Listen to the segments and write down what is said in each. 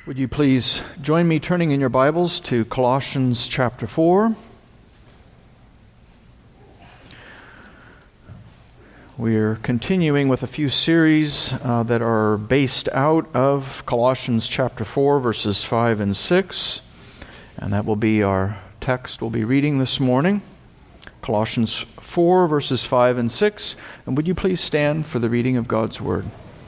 Would you please join me turning in your Bibles to Colossians chapter 4. We're continuing with a few series that are based out of Colossians chapter 4, verses 5 and 6. And that will be our text we'll be reading this morning. Colossians 4, verses 5 and 6. And would you please stand for the reading of God's Word?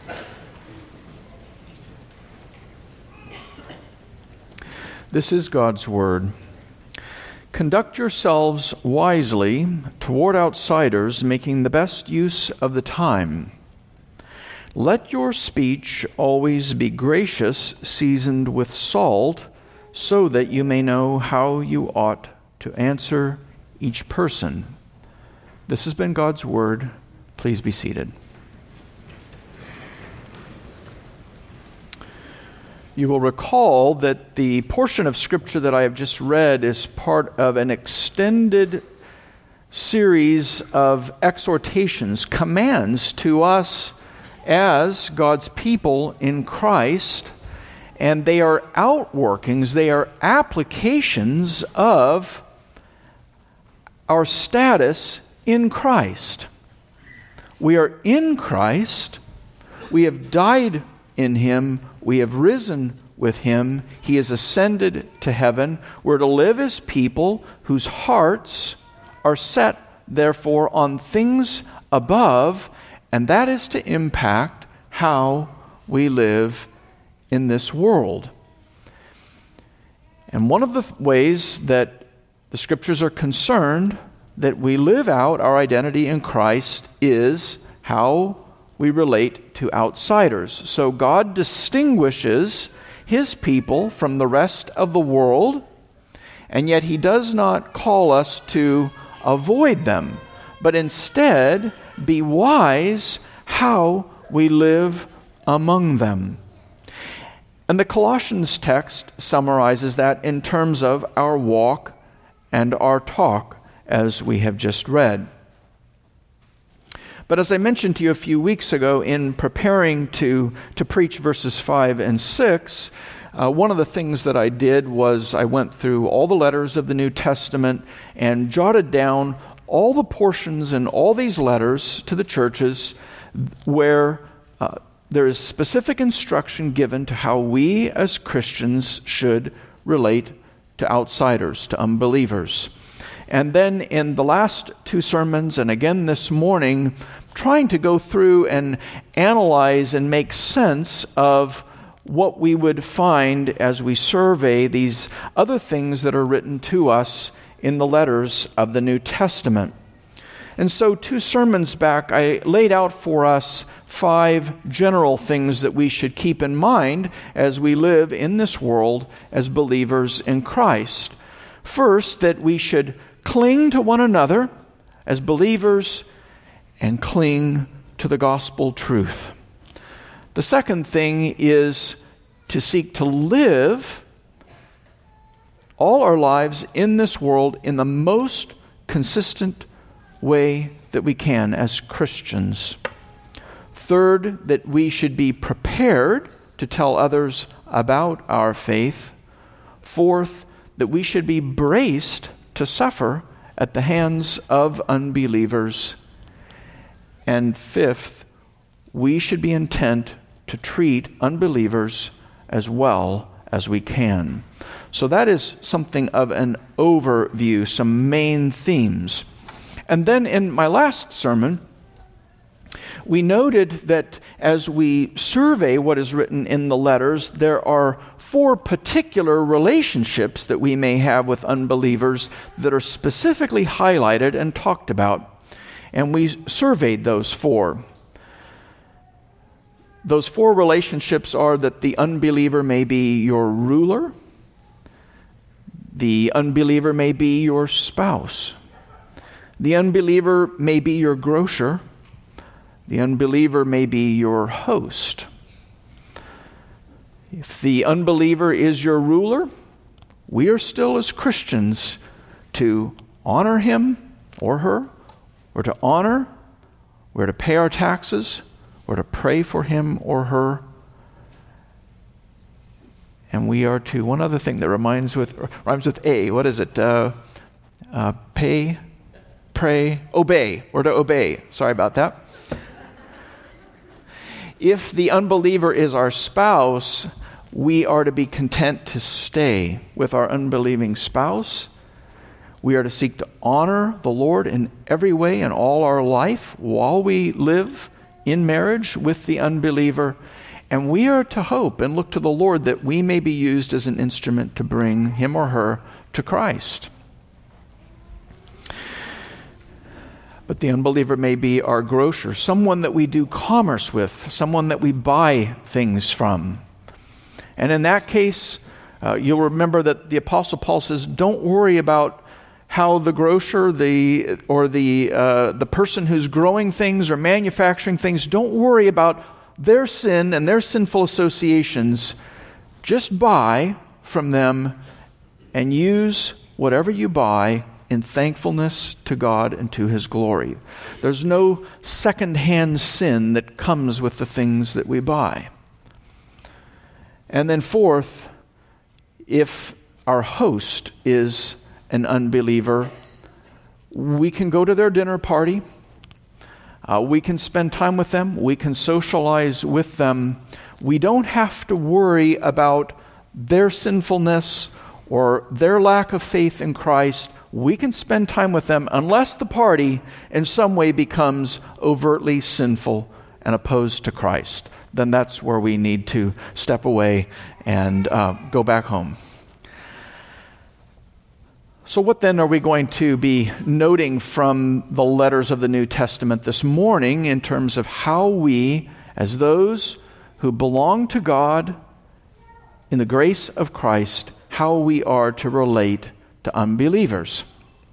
This is God's Word. Conduct yourselves wisely toward outsiders, making the best use of the time. Let your speech always be gracious, seasoned with salt, so that you may know how you ought to answer each person. This has been God's Word. Please be seated. You will recall that the portion of Scripture that I have just read is part of an extended series of exhortations, commands to us as God's people in Christ, and they are outworkings, they are applications of our status in Christ. We are in Christ, we have died in Him, we have risen with Him, He has ascended to heaven. We're to live as people whose hearts are set, therefore, on things above, and that is to impact how we live in this world. And one of the ways that the Scriptures are concerned that we live out our identity in Christ is how we relate to outsiders. So God distinguishes His people from the rest of the world, and yet He does not call us to avoid them, but instead be wise how we live among them. And the Colossians text summarizes that in terms of our walk and our talk, as we have just read. But as I mentioned to you a few weeks ago in preparing to preach verses 5 and 6, one of the things that I did was I went through all the letters of the New Testament and jotted down all the portions in all these letters to the churches where there is specific instruction given to how we as Christians should relate to outsiders, to unbelievers. And then in the last two sermons, and again this morning, trying to go through and analyze and make sense of what we would find as we survey these other things that are written to us in the letters of the New Testament. And so 2 sermons back, I laid out for us 5 general things that we should keep in mind as we live in this world as believers in Christ. First, that we should cling to one another as believers and cling to the gospel truth. The second thing is to seek to live all our lives in this world in the most consistent way that we can as Christians. Third, that we should be prepared to tell others about our faith. Fourth, that we should be braced to suffer at the hands of unbelievers. And fifth, we should be intent to treat unbelievers as well as we can. So that is something of an overview, some main themes. And then in my last sermon, we noted that as we survey what is written in the letters, there are 4 particular relationships that we may have with unbelievers that are specifically highlighted and talked about. And we surveyed those 4. Those 4 relationships are that the unbeliever may be your ruler, the unbeliever may be your spouse, the unbeliever may be your grocer, the unbeliever may be your host. If the unbeliever is your ruler, we are still as Christians to honor him or her. We're to honor, we're to pay our taxes, we're to pray for him or her. And we are to, one other thing that rhymes with A. What is it? Pay, pray, obey. We're to obey. Sorry about that. If the unbeliever is our spouse, we are to be content to stay with our unbelieving spouse. We are to seek to honor the Lord in every way in all our life while we live in marriage with the unbeliever. And we are to hope and look to the Lord that we may be used as an instrument to bring him or her to Christ. But the unbeliever may be our grocer, someone that we do commerce with, someone that we buy things from. And in that case, you'll remember that the Apostle Paul says, don't worry about how the grocer, the person who's growing things or manufacturing things, don't worry about their sin and their sinful associations. Just buy from them and use whatever you buy in thankfulness to God and to his glory. There's no second-hand sin that comes with the things that we buy. And then fourth, if our host is an unbeliever, we can go to their dinner party. We can spend time with them. We can socialize with them. We don't have to worry about their sinfulness or their lack of faith in Christ. We can spend time with them unless the party in some way becomes overtly sinful and opposed to Christ. Then that's where we need to step away and go back home. So what then are we going to be noting from the letters of the New Testament this morning in terms of how we, as those who belong to God in the grace of Christ, how we are to relate to unbelievers?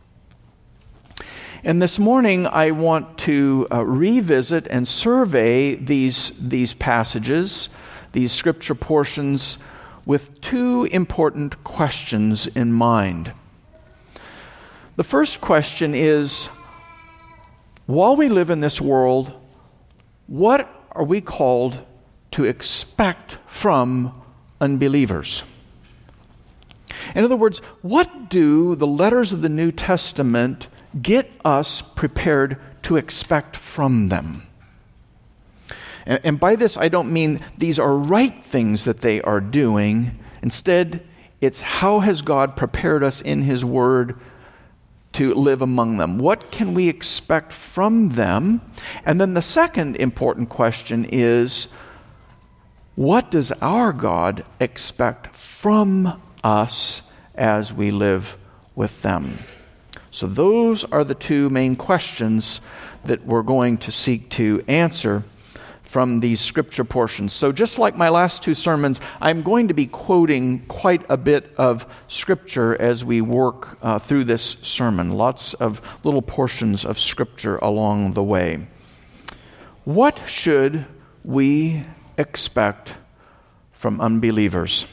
And this morning I want to revisit and survey these passages, these scripture portions, with two important questions in mind. The first question is, while we live in this world, what are we called to expect from unbelievers? In other words, what do the letters of the New Testament get us prepared to expect from them? And by this, I don't mean these are right things that they are doing. Instead, it's how has God prepared us in his word to live among them? What can we expect from them? And then the second important question is, what does our God expect from us as we live with them? So those are the two main questions that we're going to seek to answer from these scripture portions. So just like my last two sermons, I'm going to be quoting quite a bit of scripture as we work through this sermon. Lots of little portions of scripture along the way. What should we expect from unbelievers?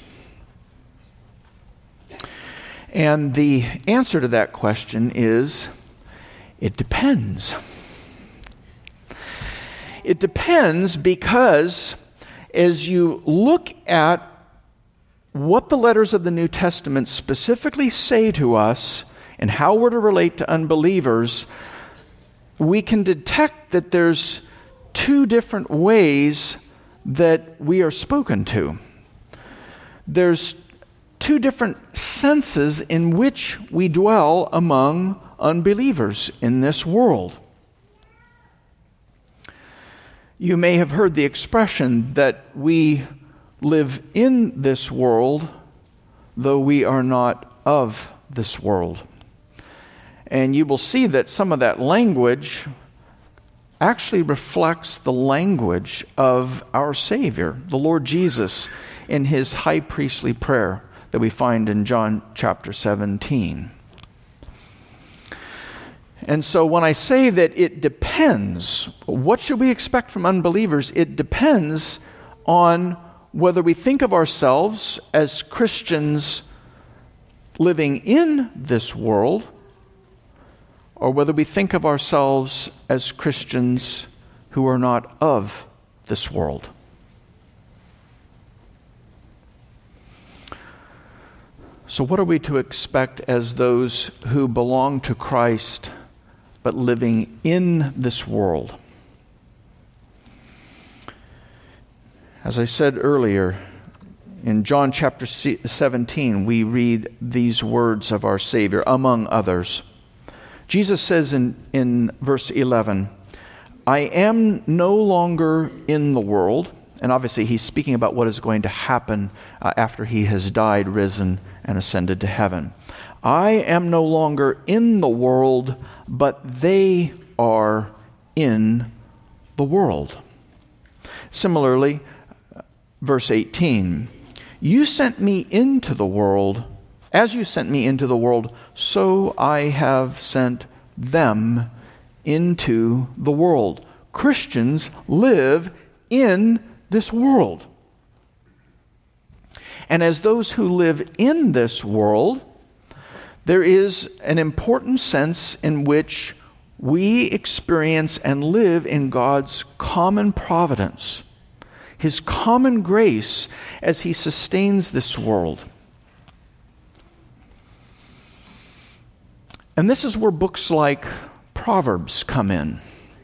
And the answer to that question is, it depends. It depends because as you look at what the letters of the New Testament specifically say to us and how we're to relate to unbelievers, we can detect that there's two different ways that we are spoken to. There's two different senses in which we dwell among unbelievers in this world. You may have heard the expression that we live in this world, though we are not of this world. And you will see that some of that language actually reflects the language of our Savior, the Lord Jesus, in his high priestly prayer that we find in John chapter 17. And so when I say that it depends, what should we expect from unbelievers? It depends on whether we think of ourselves as Christians living in this world, or whether we think of ourselves as Christians who are not of this world. So what are we to expect as those who belong to Christ but living in this world? As I said earlier, in John chapter 17, we read these words of our Savior, among others. Jesus says in verse 11, I am no longer in the world. And obviously he's speaking about what is going to happen after he has died, risen, and ascended to heaven. I am no longer in the world, but they are in the world. Similarly, verse 18, you sent me into the world. As you sent me into the world, so I have sent them into the world. Christians live in this world. And as those who live in this world, there is an important sense in which we experience and live in God's common providence, His common grace as He sustains this world. And this is where books like Proverbs come in.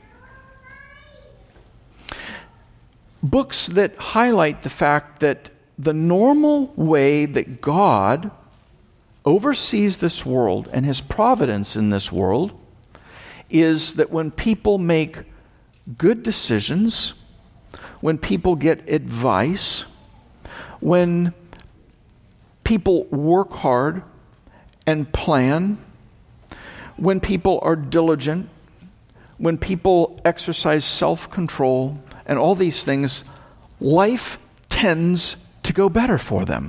Books that highlight the fact that the normal way that God oversees this world and His providence in this world is that when people make good decisions, when people get advice, when people work hard and plan, when people are diligent, when people exercise self-control, and all these things, life tends to go better for them.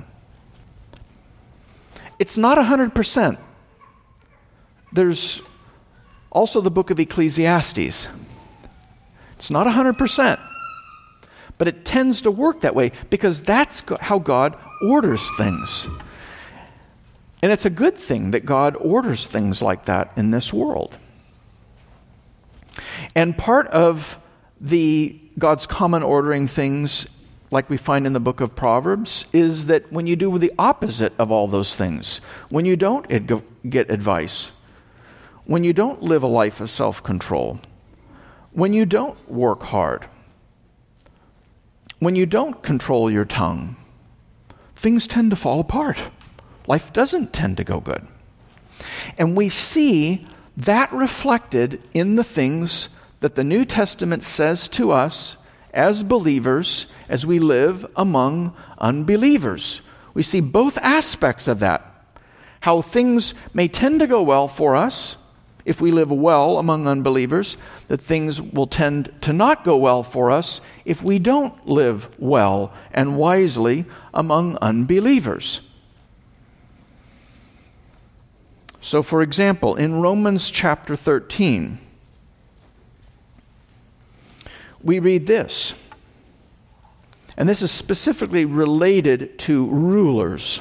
It's not 100%. There's also the book of Ecclesiastes. It's not 100%. But it tends to work that way because that's how God orders things. And it's a good thing that God orders things like that in this world. And part of God's common ordering things, like we find in the book of Proverbs, is that when you do the opposite of all those things, when you don't get advice, when you don't live a life of self-control, when you don't work hard, when you don't control your tongue, things tend to fall apart. Life doesn't tend to go good. And we see that reflected in the things that the New Testament says to us as believers as we live among unbelievers. We see both aspects of that. How things may tend to go well for us if we live well among unbelievers, that things will tend to not go well for us if we don't live well and wisely among unbelievers. So, for example, in Romans chapter 13, we read this, and this is specifically related to rulers.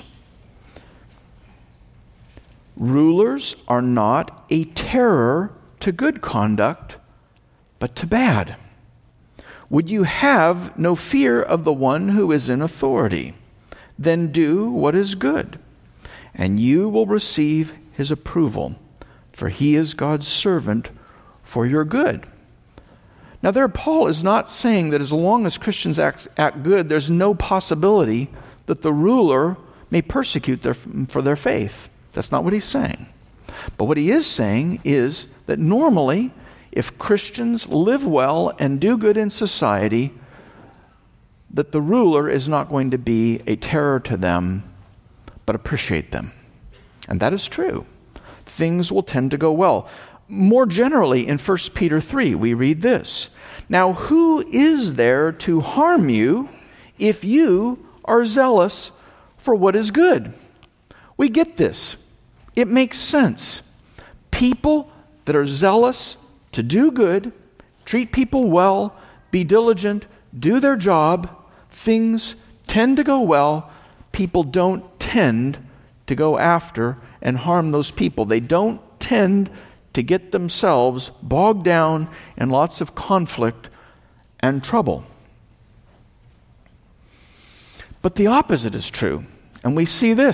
Rulers are not a terror to good conduct, but to bad. Would you have no fear of the one who is in authority? Then do what is good, and you will receive his approval, for he is God's servant for your good. Now there, Paul is not saying that as long as Christians act good, there's no possibility that the ruler may persecute for their faith. That's not what he's saying. But what he is saying is that normally, if Christians live well and do good in society, that the ruler is not going to be a terror to them, but appreciate them. And that is true. Things will tend to go well. More generally, in 1 Peter 3, we read this. Now, who is there to harm you if you are zealous for what is good? We get this. It makes sense. People that are zealous to do good, treat people well, be diligent, do their job, things tend to go well. People don't tend to go after and harm those people. They don't tend to get themselves bogged down in lots of conflict and trouble. But the opposite is true. And we see this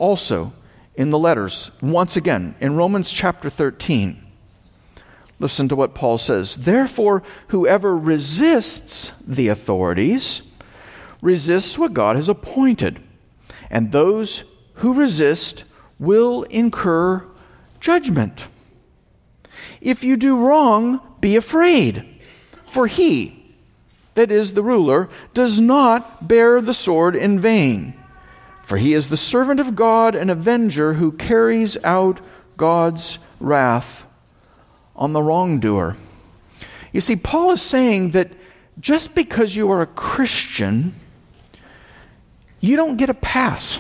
also in the letters. Once again, in Romans chapter 13, listen to what Paul says. Therefore, whoever resists the authorities resists what God has appointed, and those who resist will incur judgment. If you do wrong, be afraid, for he, that is the ruler, does not bear the sword in vain. For he is the servant of God, an avenger who carries out God's wrath on the wrongdoer. You see, Paul is saying that just because you are a Christian, you don't get a pass.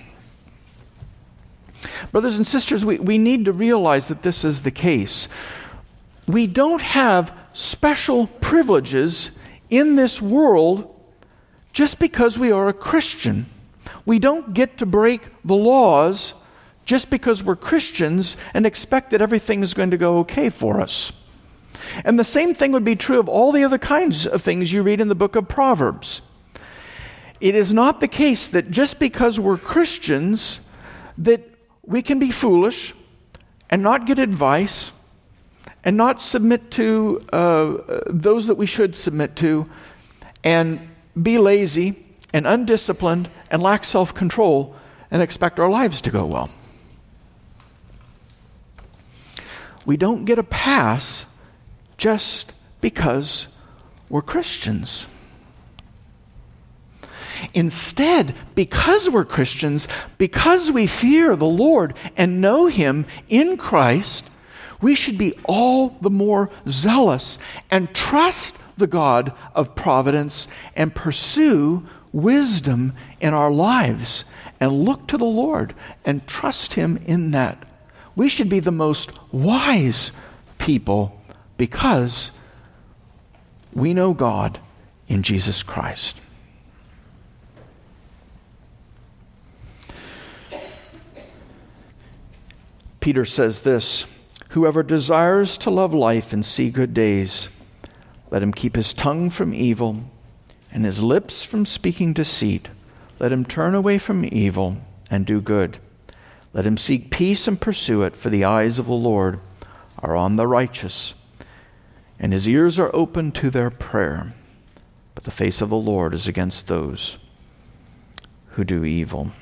Brothers and sisters, we need to realize that this is the case. We don't have special privileges in this world just because we are a Christian. We don't get to break the laws just because we're Christians and expect that everything is going to go okay for us. And the same thing would be true of all the other kinds of things you read in the book of Proverbs. It is not the case that just because we're Christians that we can be foolish and not get advice and not submit to those that we should submit to, and be lazy and undisciplined and lack self-control and expect our lives to go well. We don't get a pass just because we're Christians. Instead, because we're Christians, because we fear the Lord and know Him in Christ, we should be all the more zealous and trust the God of providence and pursue wisdom in our lives and look to the Lord and trust Him in that. We should be the most wise people because we know God in Jesus Christ. Peter says this, whoever desires to love life and see good days, let him keep his tongue from evil and his lips from speaking deceit. Let him turn away from evil and do good. Let him seek peace and pursue it, for the eyes of the Lord are on the righteous, and his ears are open to their prayer. But the face of the Lord is against those who do evil.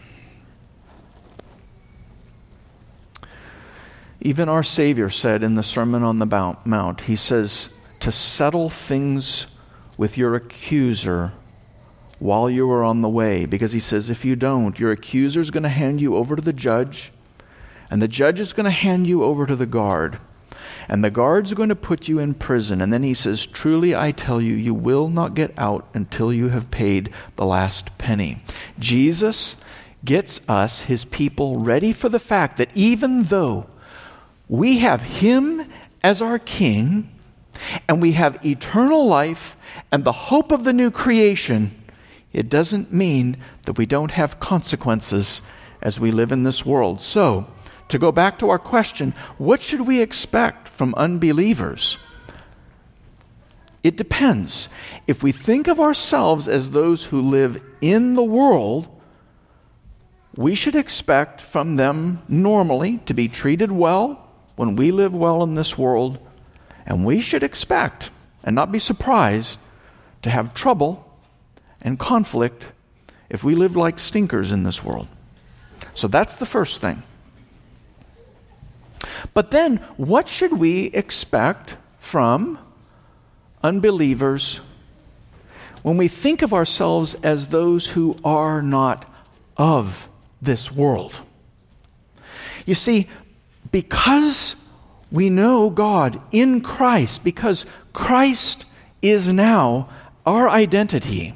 Even our Savior said in the Sermon on the Mount, He says, to settle things with your accuser while you are on the way. Because He says, if you don't, your accuser is going to hand you over to the judge, and the judge is going to hand you over to the guard, and the guard's going to put you in prison. And then He says, truly I tell you, you will not get out until you have paid the last penny. Jesus gets us, His people, ready for the fact that even though we have Him as our King, and we have eternal life and the hope of the new creation, it doesn't mean that we don't have consequences as we live in this world. So, to go back to our question, what should we expect from unbelievers? It depends. If we think of ourselves as those who live in the world, we should expect from them normally to be treated well when we live well in this world, and we should expect and not be surprised to have trouble and conflict if we live like stinkers in this world. So that's the first thing. But then, what should we expect from unbelievers when we think of ourselves as those who are not of this world? You see, because we know God in Christ, because Christ is now our identity,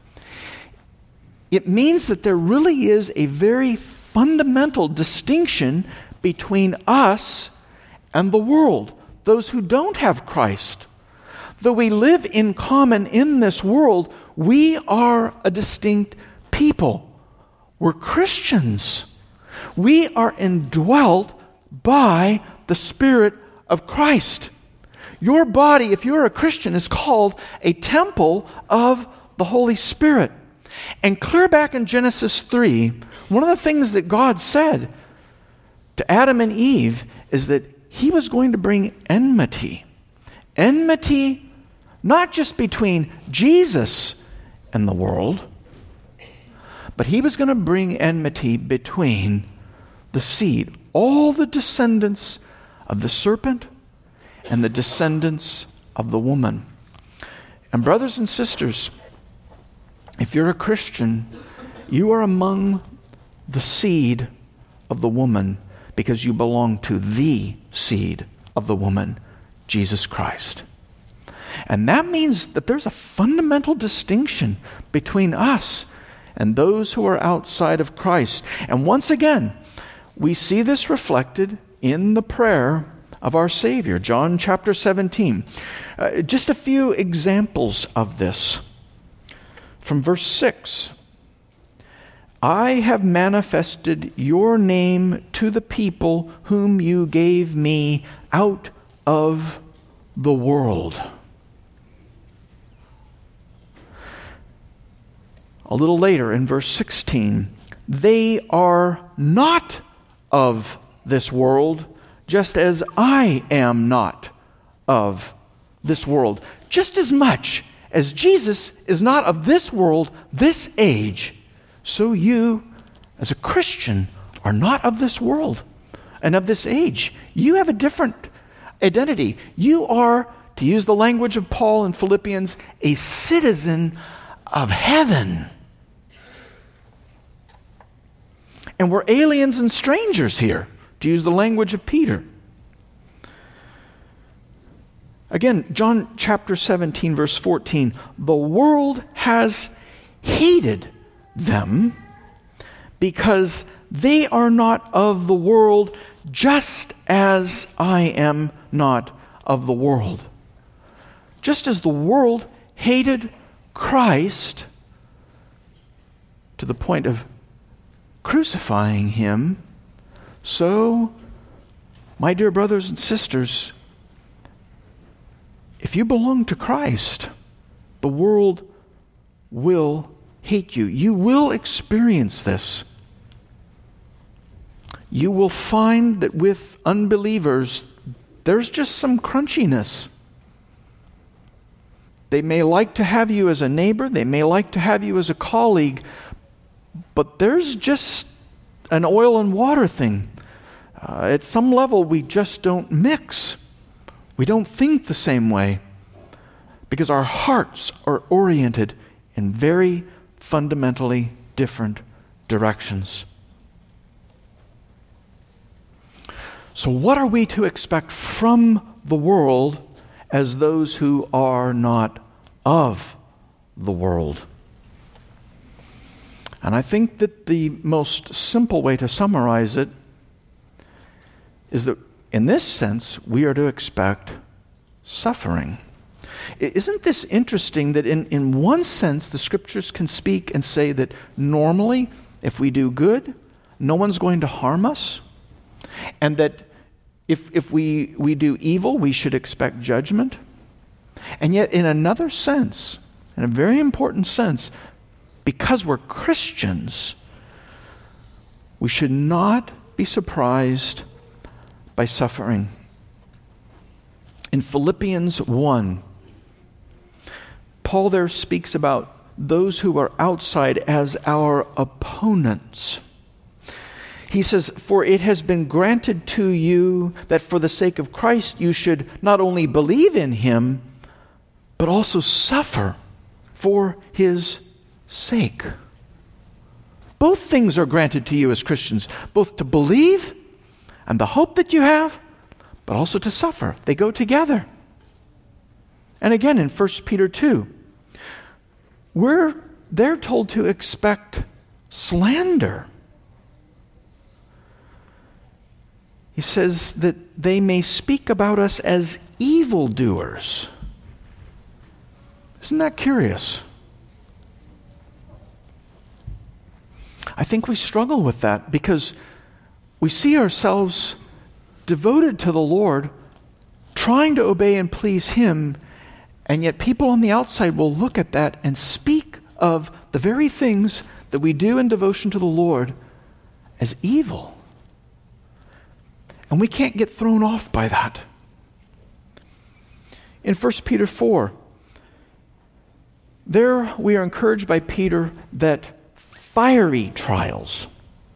it means that there really is a very fundamental distinction between us and the world, those who don't have Christ. Though we live in common in this world, we are a distinct people. We're Christians. We are indwelt by the Spirit of Christ. Your body, if you're a Christian, is called a temple of the Holy Spirit. And clear back in Genesis 3, one of the things that God said to Adam and Eve is that he was going to bring enmity. Enmity not just between Jesus and the world, but he was going to bring enmity between the seed, all the descendants of the serpent and the descendants of the woman. And brothers and sisters, if you're a Christian, you are among the seed of the woman because you belong to the seed of the woman, Jesus Christ. And that means that there's a fundamental distinction between us and those who are outside of Christ. And once again, we see this reflected in the prayer of our Savior, John chapter 17. Just a few examples of this. From verse 6, I have manifested your name to the people whom you gave me out of the world. A little later in verse 16, they are not of this world, just as I am not of this world. Just as much as Jesus is not of this world, this age, so you, as a Christian, are not of this world and of this age. You have a different identity. You are, to use the language of Paul in Philippians, a citizen of heaven. And we're aliens and strangers here, to use the language of Peter. Again, John chapter 17, verse 14, the world has hated them because they are not of the world, just as I am not of the world. Just as the world hated Christ to the point of crucifying him, so, my dear brothers and sisters, if you belong to Christ, the world will hate you. You will experience this. You will find that with unbelievers, there's just some crunchiness. They may like to have you as a neighbor, they may like to have you as a colleague, but there's just an oil and water thing. At some level, we just don't mix. We don't think the same way because our hearts are oriented in very fundamentally different directions. So what are we to expect from the world as those who are not of the world? And I think that the most simple way to summarize it is that in this sense, we are to expect suffering. Isn't this interesting that in one sense, the Scriptures can speak and say that normally, if we do good, no one's going to harm us, and that if we do evil, we should expect judgment. And yet in another sense, in a very important sense, because we're Christians, we should not be surprised by suffering. In Philippians 1, Paul there speaks about those who are outside as our opponents. He says, for it has been granted to you that for the sake of Christ you should not only believe in him, but also suffer for his sake. Both things are granted to you as Christians, both to believe and the hope that you have, but also to suffer. They go together. And again in 1 Peter 2, they're told to expect slander. He says that they may speak about us as evildoers. Isn't that curious? I think we struggle with that because we see ourselves devoted to the Lord, trying to obey and please him, and yet people on the outside will look at that and speak of the very things that we do in devotion to the Lord as evil. And we can't get thrown off by that. In 1 Peter 4, there we are encouraged by Peter that fiery trials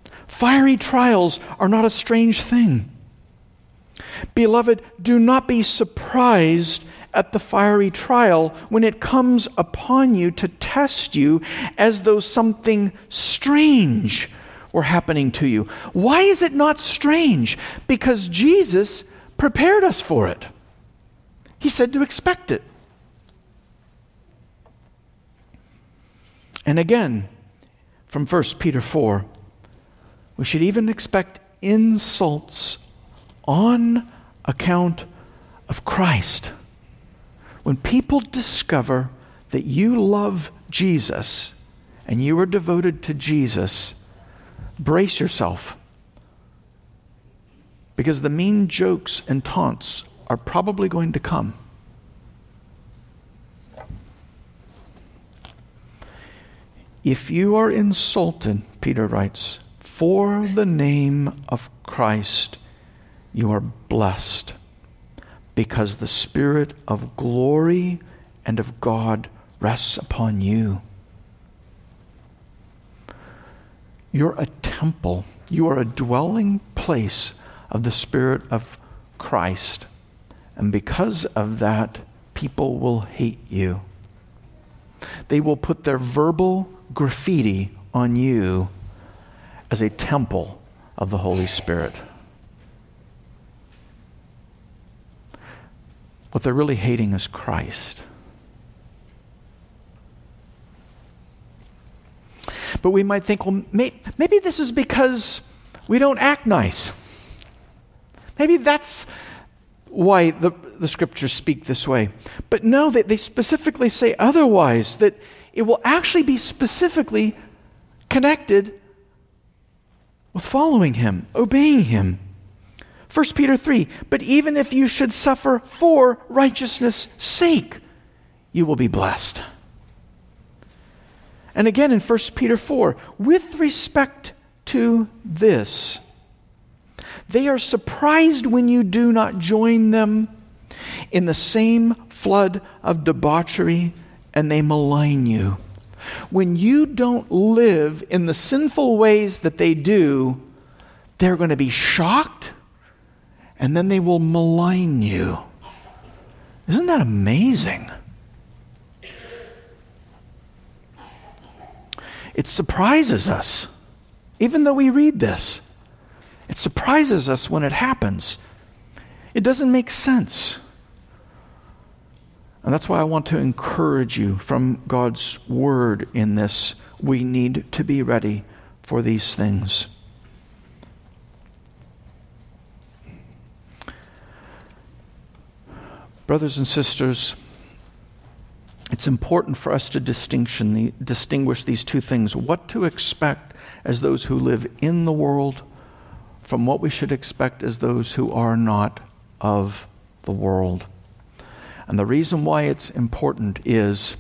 are not a strange thing. Beloved, do not be surprised at the fiery trial when it comes upon you to test you as though something strange were happening to you. Why is it not strange? Because Jesus prepared us for it. He said to expect it. And again, from 1 Peter 4, we should even expect insults on account of Christ. When people discover that you love Jesus and you are devoted to Jesus, brace yourself, because the mean jokes and taunts are probably going to come. If you are insulted, Peter writes, for the name of Christ, you are blessed, because the Spirit of glory and of God rests upon you. You're a temple. You are a dwelling place of the Spirit of Christ. And because of that, people will hate you. They will put their verbal graffiti on you as a temple of the Holy Spirit. What they're really hating is Christ. But we might think, well, maybe this is because we don't act nice. Maybe that's why the scriptures speak this way. But no, they specifically say otherwise, that it will actually be specifically connected with following him, obeying him. 1 Peter 3, but even if you should suffer for righteousness' sake, you will be blessed. And again in 1 Peter 4, with respect to this, they are surprised when you do not join them in the same flood of debauchery, and they malign you. When you don't live in the sinful ways that they do, they're going to be shocked, and then they will malign you. Isn't that amazing? It surprises us, even though we read this. It surprises us when it happens. It doesn't make sense. And that's why I want to encourage you from God's word in this. We need to be ready for these things. Brothers and sisters, it's important for us to distinguish these two things. What to expect as those who live in the world from what we should expect as those who are not of the world. And the reason why it's important is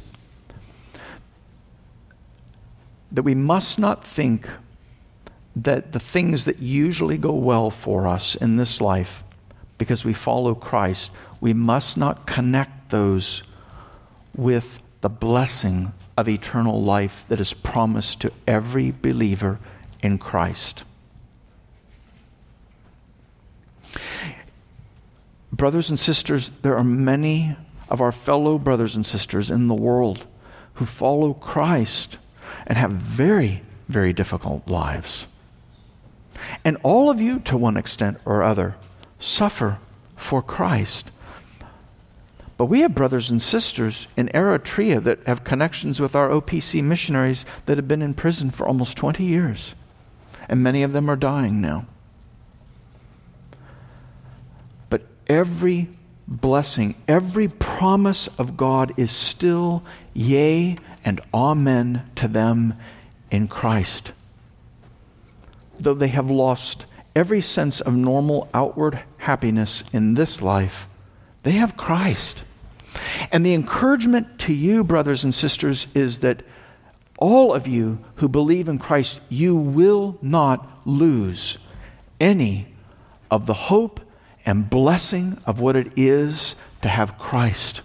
that we must not think that the things that usually go well for us in this life, because we follow Christ, we must not connect those with the blessing of eternal life that is promised to every believer in Christ. Brothers and sisters, there are many of our fellow brothers and sisters in the world who follow Christ and have very, very difficult lives. And all of you, to one extent or other, suffer for Christ. But we have brothers and sisters in Eritrea that have connections with our OPC missionaries that have been in prison for almost 20 years. And many of them are dying now. But every blessing, every promise of God is still yea and amen to them in Christ. Though they have lost every sense of normal outward happiness in this life, they have Christ. And the encouragement to you, brothers and sisters, is that all of you who believe in Christ, you will not lose any of the hope and blessing of what it is to have Christ.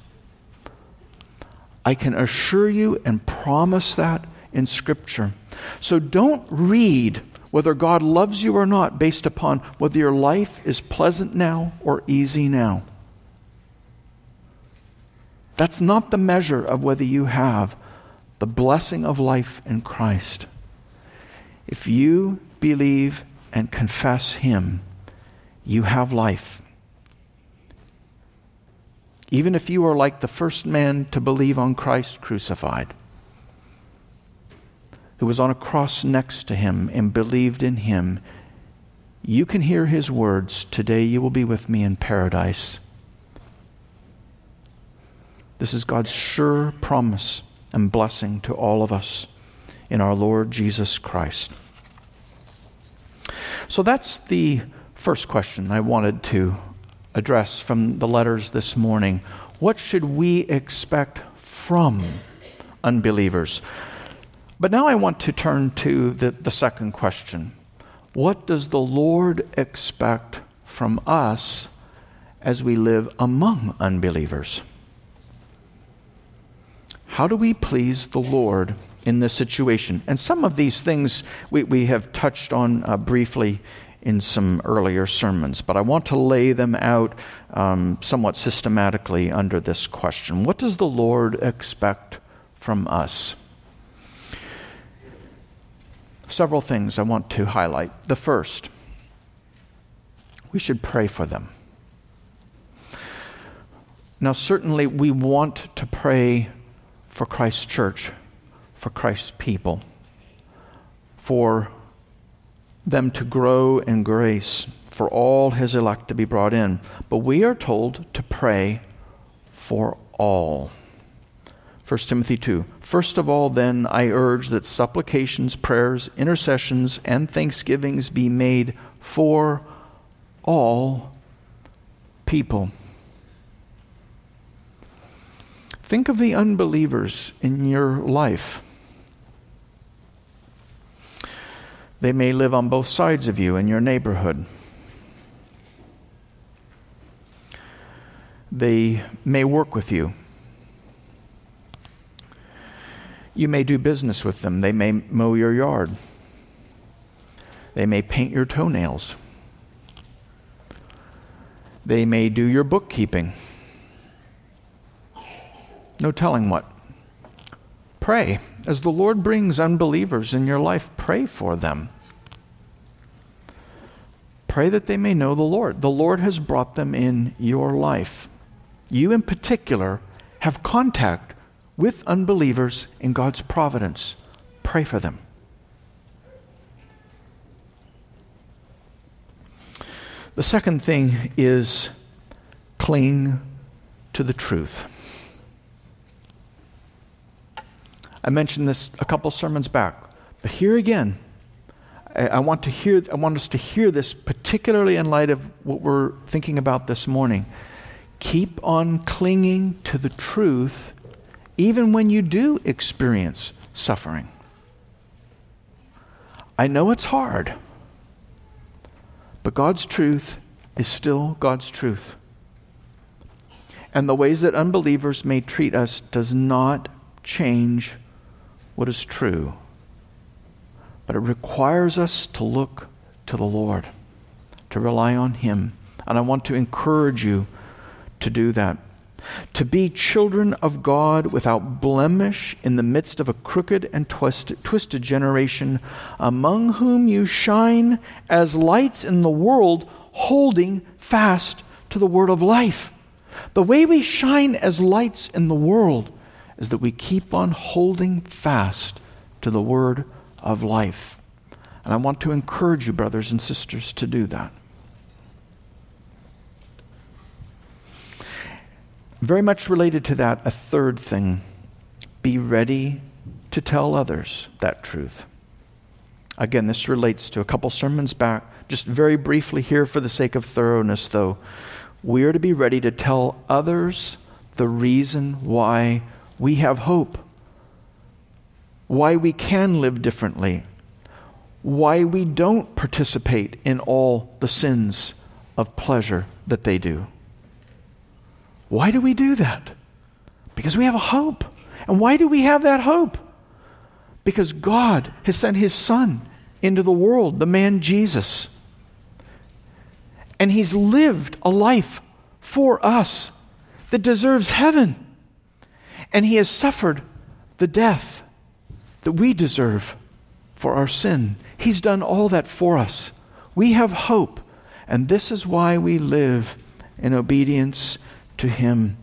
I can assure you and promise that in Scripture. So don't read whether God loves you or not based upon whether your life is pleasant now or easy now. That's not the measure of whether you have the blessing of life in Christ. If you believe and confess Him, you have life. Even if you are like the first man to believe on Christ crucified, who was on a cross next to Him and believed in Him, you can hear His words, "Today you will be with me in paradise." This is God's sure promise and blessing to all of us in our Lord Jesus Christ. So that's the first question I wanted to address from the letters this morning. What should we expect from unbelievers? But now I want to turn to the second question. What does the Lord expect from us as we live among unbelievers? How do we please the Lord in this situation? And some of these things we have touched on briefly in some earlier sermons, but I want to lay them out somewhat systematically under this question. What does the Lord expect from us? Several things I want to highlight. The first, we should pray for them. Now, certainly we want to pray for Christ's church, for Christ's people, for them to grow in grace, for all His elect to be brought in. But we are told to pray for all. 1 Timothy 2. First of all, then, I urge that supplications, prayers, intercessions, and thanksgivings be made for all people. Think of the unbelievers in your life. They may live on both sides of you in your neighborhood. They may work with you. You may do business with them. They may mow your yard. They may paint your toenails. They may do your bookkeeping. No telling what. Pray. As the Lord brings unbelievers in your life, pray for them. Pray that they may know the Lord. The Lord has brought them in your life. You in particular have contact with unbelievers in God's providence. Pray for them. The second thing is cling to the truth. I mentioned this a couple sermons back, but here again, I want us to hear this, particularly in light of what we're thinking about this morning. Keep on clinging to the truth, even when you do experience suffering. I know it's hard, but God's truth is still God's truth. And the ways that unbelievers may treat us does not change what is true. But it requires us to look to the Lord, to rely on Him. And I want to encourage you to do that. To be children of God without blemish in the midst of a crooked and twisted generation, among whom you shine as lights in the world, holding fast to the word of life. The way we shine as lights in the world is that we keep on holding fast to the word of life. And I want to encourage you, brothers and sisters, to do that. Very much related to that, a third thing. Be ready to tell others that truth. Again, this relates to a couple sermons back. Just very briefly here for the sake of thoroughness, though. We are to be ready to tell others the reason why we have hope. why we can live differently, why we don't participate in all the sins of pleasure that they do. Why do we do that? Because we have a hope. And why do we have that hope? Because God has sent His Son into the world, the man Jesus. And He's lived a life for us that deserves heaven. And He has suffered the death that we deserve for our sin. He's done all that for us. We have hope, and this is why we live in obedience to Him.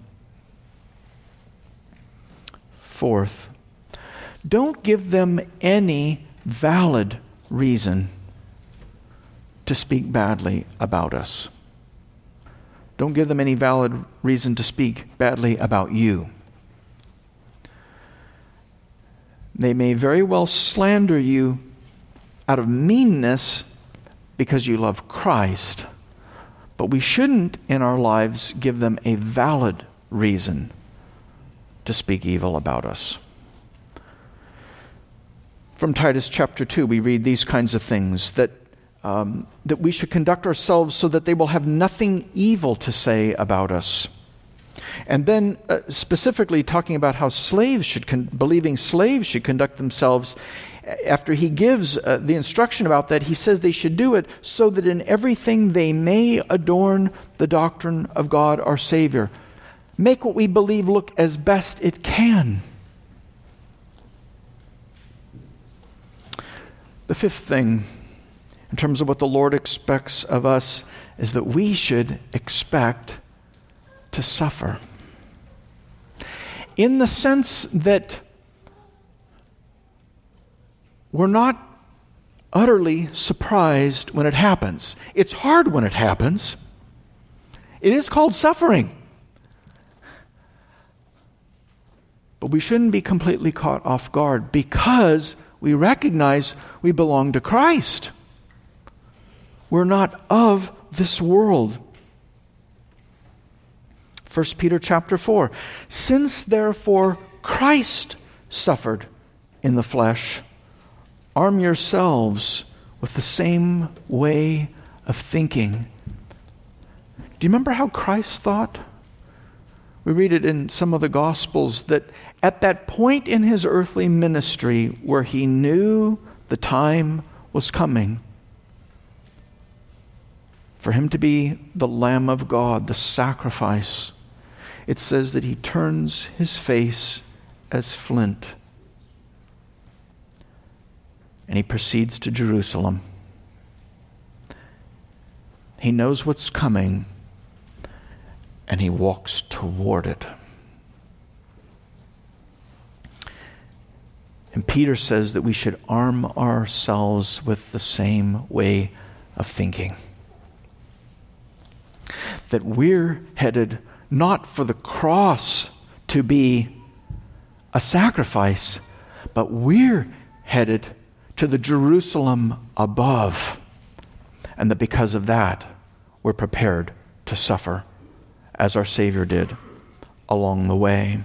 Fourth, don't give them any valid reason to speak badly about us. Don't give them any valid reason to speak badly about you. They may very well slander you out of meanness because you love Christ, but we shouldn't in our lives give them a valid reason to speak evil about us. From Titus chapter 2, we read these kinds of things, that we should conduct ourselves so that they will have nothing evil to say about us. And then specifically talking about how believing slaves should conduct themselves. After he gives the instruction about that, he says they should do it so that in everything they may adorn the doctrine of God our Savior. Make what we believe look as best it can. The fifth thing, in terms of what the Lord expects of us, is that we should expect to suffer. In the sense that we're not utterly surprised when it happens. It's hard when it happens. It is called suffering. But we shouldn't be completely caught off guard because we recognize we belong to Christ. We're not of this world. 1 Peter chapter 4. Since therefore Christ suffered in the flesh, arm yourselves with the same way of thinking. Do you remember how Christ thought? We read it in some of the Gospels that at that point in His earthly ministry where He knew the time was coming for Him to be the Lamb of God, the sacrifice, it says that He turns His face as flint and He proceeds to Jerusalem. He knows what's coming and He walks toward it. And Peter says that we should arm ourselves with the same way of thinking. That we're headed not for the cross to be a sacrifice, but we're headed to the Jerusalem above. And that because of that, we're prepared to suffer as our Savior did along the way.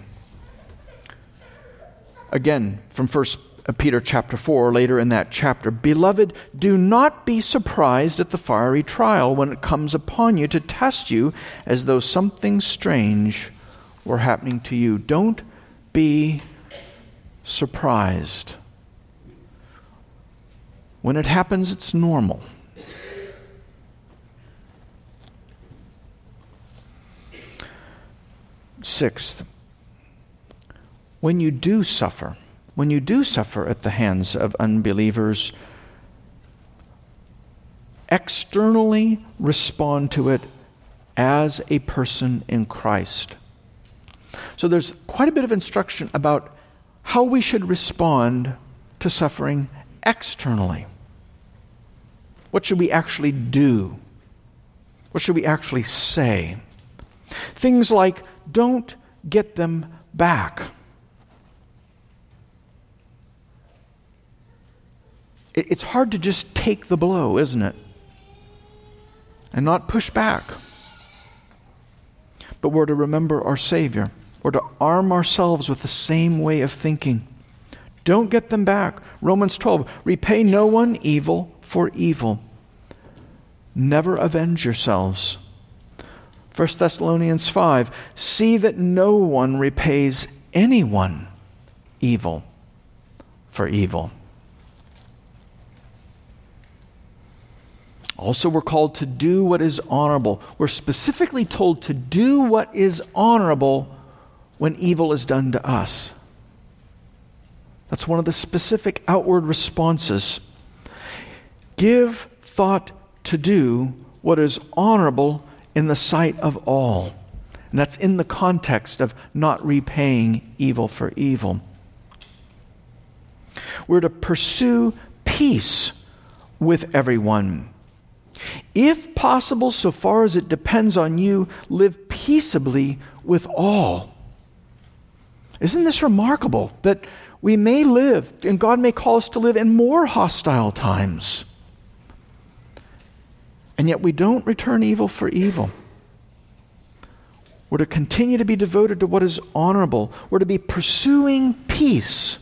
Again, from 1 Peter chapter 4, later in that chapter, Beloved, do not be surprised at the fiery trial when it comes upon you to test you as though something strange were happening to you. Don't be surprised. When it happens, it's normal. Sixth, when you do suffer at the hands of unbelievers, externally respond to it as a person in Christ. So there's quite a bit of instruction about how we should respond to suffering externally. What should we actually do? What should we actually say? Things like, don't get them back. It's hard to just take the blow, isn't it? And not push back. But we're to remember our Savior. We're to arm ourselves with the same way of thinking. Don't get them back. Romans 12, repay no one evil for evil. Never avenge yourselves. 1 Thessalonians 5, see that no one repays anyone evil for evil. Also, we're called to do what is honorable. We're specifically told to do what is honorable when evil is done to us. That's one of the specific outward responses. Give thought to do what is honorable in the sight of all. And that's in the context of not repaying evil for evil. We're to pursue peace with everyone. If possible, so far as it depends on you, live peaceably with all. Isn't this remarkable that we may live, and God may call us to live in more hostile times, and yet we don't return evil for evil? We're to continue to be devoted to what is honorable. We're to be pursuing peace.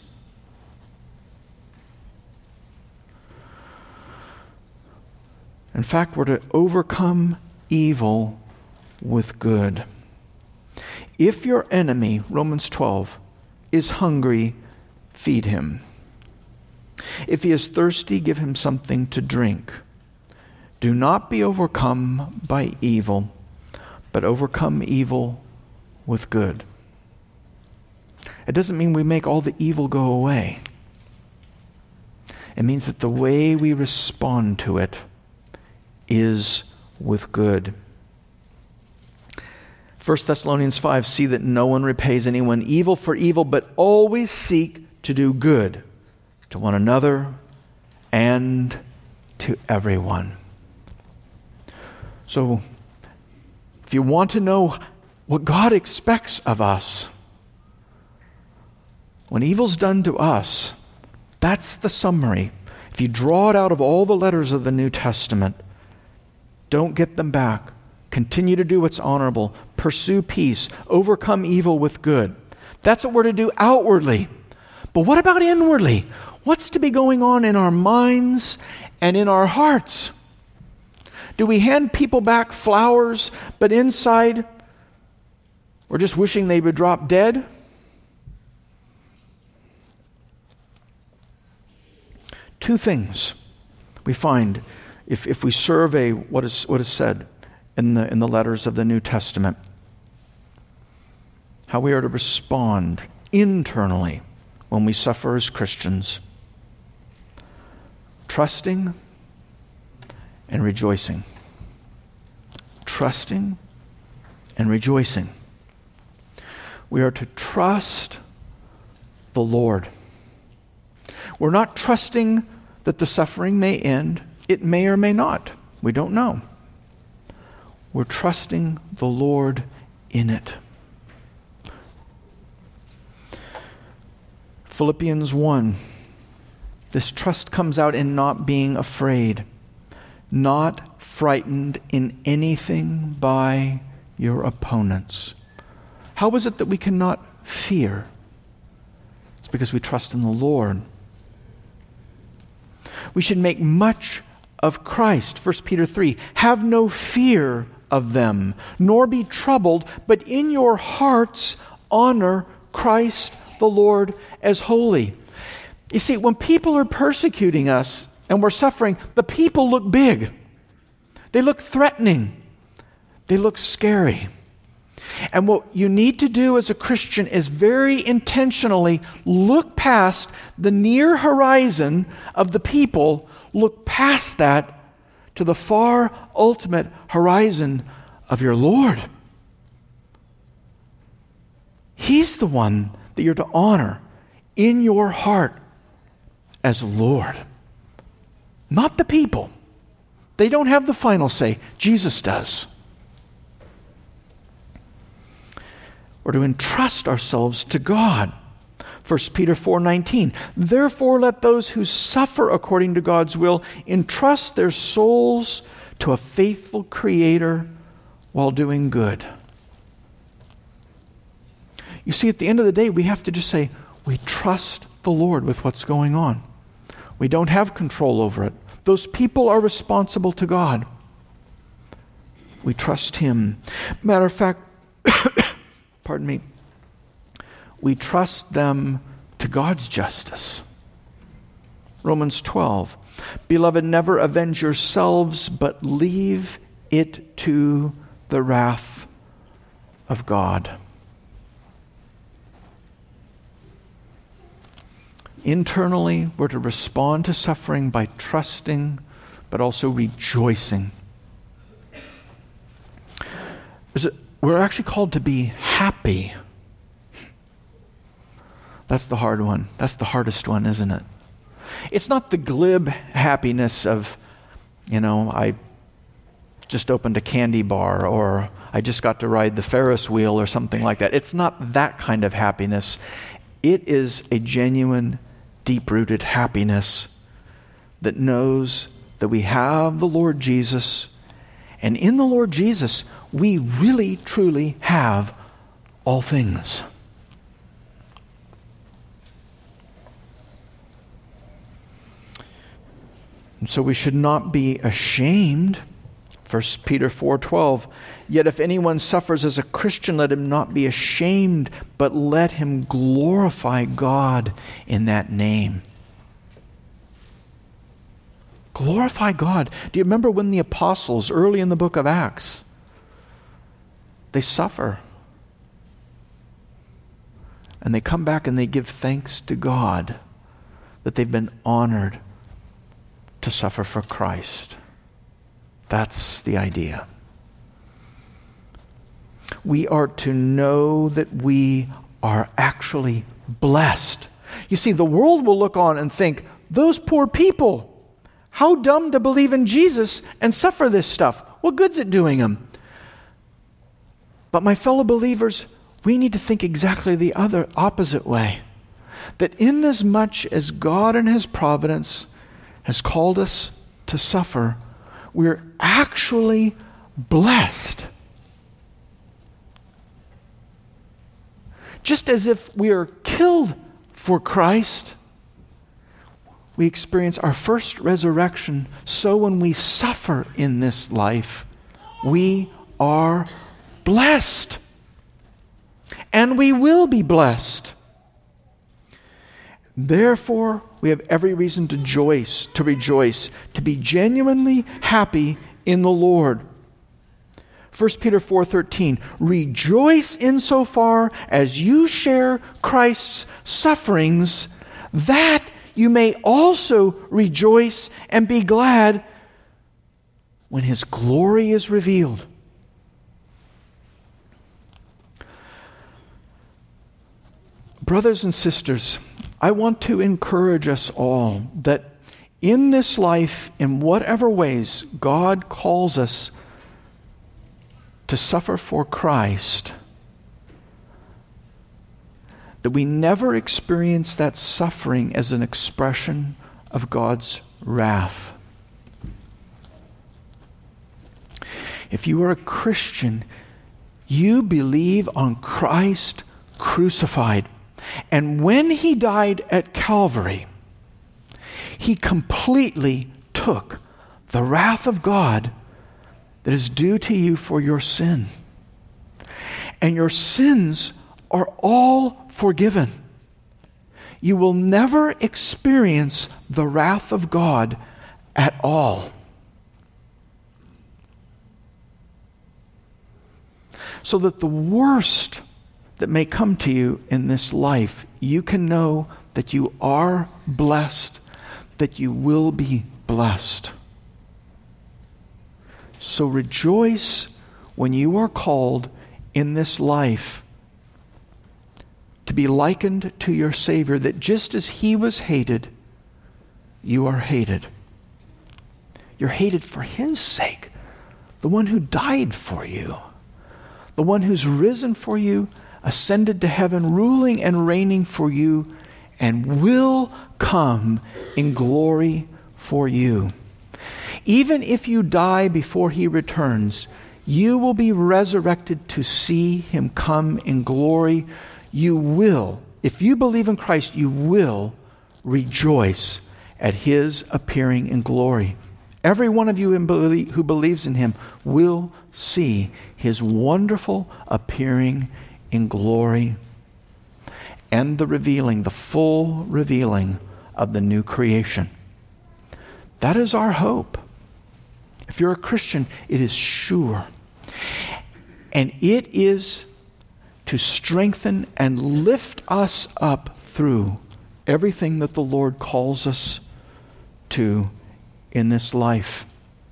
In fact, we're to overcome evil with good. If your enemy, Romans 12, is hungry, feed him. If he is thirsty, give him something to drink. Do not be overcome by evil, but overcome evil with good. It doesn't mean we make all the evil go away. It means that the way we respond to it is with good. 1 Thessalonians 5, see that no one repays anyone evil for evil, but always seek to do good to one another and to everyone. So, if you want to know what God expects of us, when evil's done to us, that's the summary. If you draw it out of all the letters of the New Testament, don't get them back. Continue to do what's honorable. Pursue peace. Overcome evil with good. That's what we're to do outwardly. But what about inwardly? What's to be going on in our minds and in our hearts? Do we hand people back flowers, but inside we're just wishing they would drop dead? Two things we find if we survey what is said in the letters of the New Testament. How we are to respond internally when we suffer as Christians. Trusting and rejoicing. Trusting and rejoicing. We are to trust the Lord. We're not trusting that the suffering may end. It may or may not. We don't know. We're trusting the Lord in it. Philippians 1. This trust comes out in not being afraid, not frightened in anything by your opponents. How is it that we cannot fear? It's because we trust in the Lord. We should make much of Christ. 1 Peter 3, have no fear of them, nor be troubled, but in your hearts honor Christ the Lord as holy. You see, when people are persecuting us and we're suffering, the people look big. They look threatening. They look scary. And what you need to do as a Christian is very intentionally look past the near horizon of the people, look past that to the far ultimate horizon of your Lord. He's the one that you're to honor in your heart as Lord. Not the people. They don't have the final say. Jesus does. We're to entrust ourselves to God. 1 Peter 4:19. Therefore let those who suffer according to God's will entrust their souls to a faithful Creator while doing good. You see, at the end of the day, we have to just say, we trust the Lord with what's going on. We don't have control over it. Those people are responsible to God. We trust Him. Matter of fact, pardon me, we trust them to God's justice. Romans 12, beloved, never avenge yourselves, but leave it to the wrath of God. Internally, we're to respond to suffering by trusting, but also rejoicing. We're actually called to be happy. That's the hard one. That's the hardest one, isn't it? It's not the glib happiness of, I just opened a candy bar, or I just got to ride the Ferris wheel or something like that. It's not that kind of happiness. It is a genuine, deep-rooted happiness that knows that we have the Lord Jesus, and in the Lord Jesus, we really, truly have all things. And so we should not be ashamed. 1 Peter 4:12, yet if anyone suffers as a Christian, let him not be ashamed, but let him glorify God in that name. Glorify God. Do you remember when the apostles, early in the book of Acts, they suffer? And they come back and they give thanks to God that they've been honored to suffer for Christ. That's the idea. We are to know that we are actually blessed. You see, the world will look on and think, those poor people, how dumb to believe in Jesus and suffer this stuff. What good's it doing them? But my fellow believers, we need to think exactly the opposite way. That inasmuch as God in His providence has called us to suffer, we're actually blessed. Just as if we are killed for Christ, we experience our first resurrection. So when we suffer in this life, we are blessed. And we will be blessed. Therefore, we have every reason to rejoice, to be genuinely happy in the Lord. 1 Peter 4:13, rejoice insofar as you share Christ's sufferings, that you may also rejoice and be glad when His glory is revealed. Brothers and sisters, I want to encourage us all that in this life, in whatever ways God calls us to suffer for Christ, that we never experience that suffering as an expression of God's wrath. If you are a Christian, you believe on Christ crucified. And when He died at Calvary, He completely took the wrath of God that is due to you for your sin. And your sins are all forgiven. You will never experience the wrath of God at all. So that the worst that may come to you in this life, you can know that you are blessed, that you will be blessed. So rejoice when you are called in this life to be likened to your Savior, that just as He was hated, you are hated. You're hated for His sake, the one who died for you, the one who's risen for you, ascended to heaven, ruling and reigning for you, and will come in glory for you. Even if you die before He returns, you will be resurrected to see Him come in glory. You will If you believe in Christ, you will rejoice at his appearing in glory. Every one of you who believes in him will see his wonderful appearing in glory and the revealing, the full revealing of the new creation. That is our hope. If you're a Christian, it is sure. And it is to strengthen and lift us up through everything that the Lord calls us to in this life.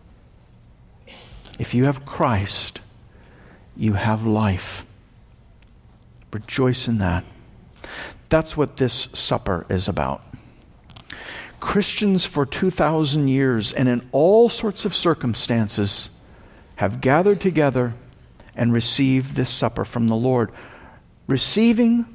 If you have Christ, you have life. Rejoice in that. That's what this supper is about. Christians for 2,000 years and in all sorts of circumstances have gathered together and received this supper from the Lord. Receiving,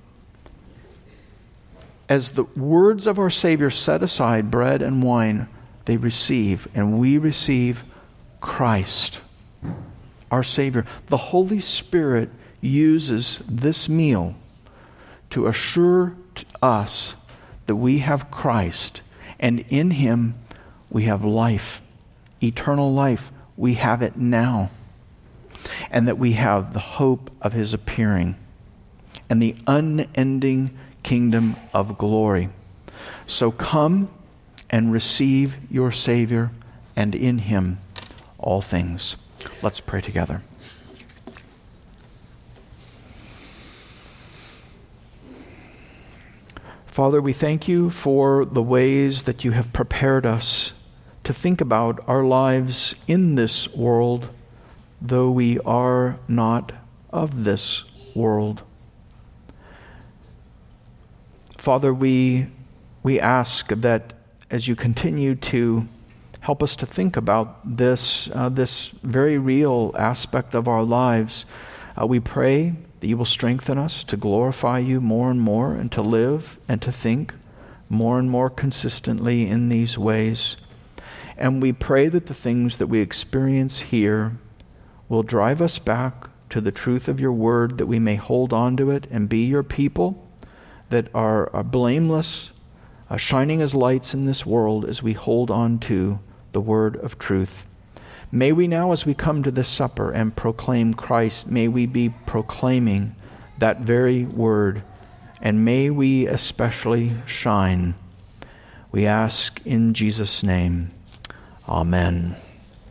as the words of our Savior set aside bread and wine, they receive, and we receive Christ, our Savior. The Holy Spirit uses this meal to assure us that we have Christ, and in him we have life, eternal life. We have it now. And that we have the hope of his appearing and the unending kingdom of glory. So come and receive your Savior, and in him all things. Let's pray together. Father, we thank you for the ways that you have prepared us to think about our lives in this world, though we are not of this world. Father, we ask that as you continue to help us to think about this very real aspect of our lives, we pray that you will strengthen us to glorify you more and more and to live and to think more and more consistently in these ways. And we pray that the things that we experience here will drive us back to the truth of your word, that we may hold on to it and be your people that are blameless, shining as lights in this world as we hold on to the word of truth. May we now, as we come to this supper and proclaim Christ, may we be proclaiming that very word, and may we especially shine. We ask in Jesus' name. Amen.